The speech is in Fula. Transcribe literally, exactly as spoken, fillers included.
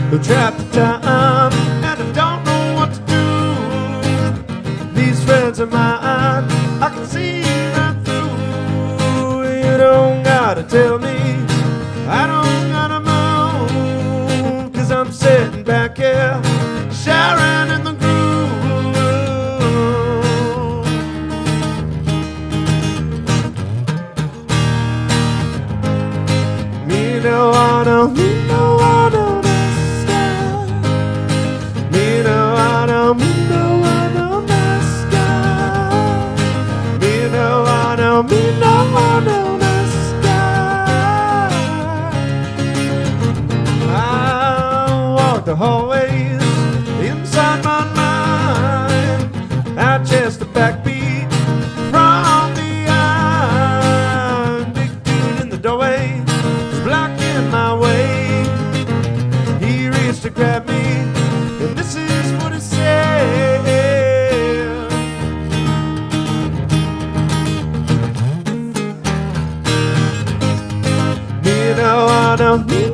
trapped in time, and I don't know what to do. These friends of mine, I can see right through. You don't gotta tell me, I don't gotta moan, 'cause I'm sitting back here, sharing in the groove. Me no wanna, me no wanna. Me no wanna nasca. Me no wanna, me no wanna nasca. I walk the hallways inside my mind. I chest the backbeat from the eye. Big dude in the doorway is blocking my way. He reached to grab me, and this is what it said. Me no wanna, me